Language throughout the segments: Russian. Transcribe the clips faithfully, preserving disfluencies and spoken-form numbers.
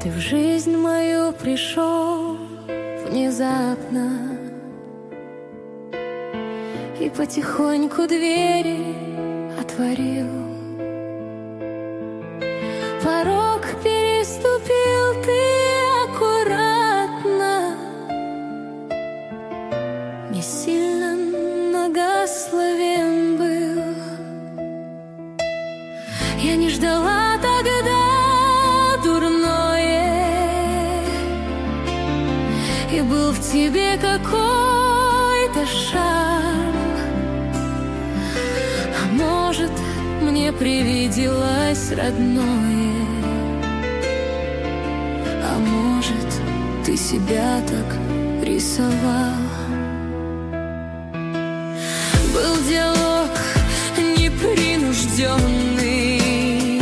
Ты в жизнь мою пришел внезапно и потихоньку двери отворил. Порог переступил ты аккуратно, не сильно многословен был. Я не ждала тогда дурное, и был в тебе какой-то шарм. А может, мне привиделось родное, а может, ты себя так рисовал. Был диалог непринужденный,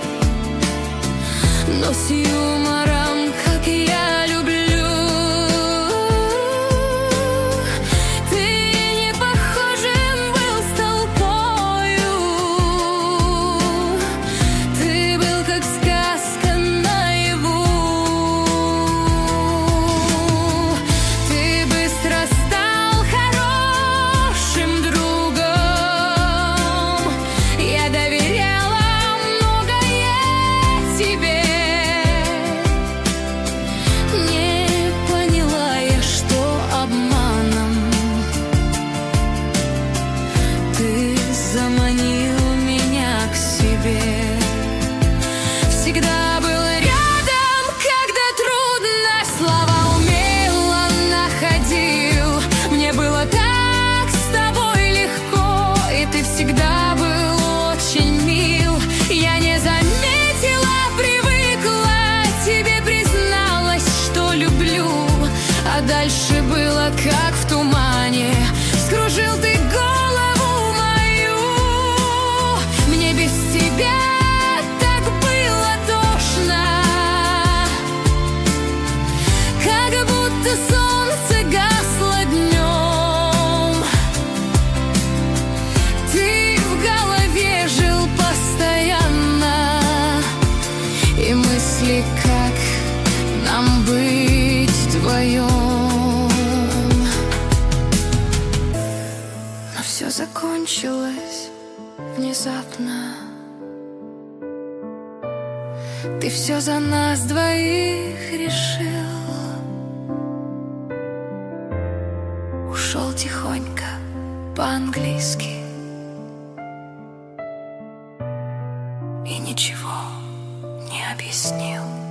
но с юмором, как я люблю. Ты не похожим был с толпою, ты был как сказка наяву. Ты быстро стал хорошим другом, я доверяла многое тебе. Не поняла я, что обманом ты заманил меня к себе. Всегда был рядом, когда трудно, слова умело находил. Мне было так с тобой легко, и ты всегда был очень мил. Я не заметила, привыкла, тебе призналась, что люблю. А дальше было как в тумане, вскружил ты голову мою. Мне без тебя так было тошно, как будто солнце гасло днем. Ты в голове жил постоянно, и мысли, как нам быть вдвоем. Но все закончилось внезапно. Ты все за нас двоих решил. Ушел тихонько по-английски и ничего не объяснил.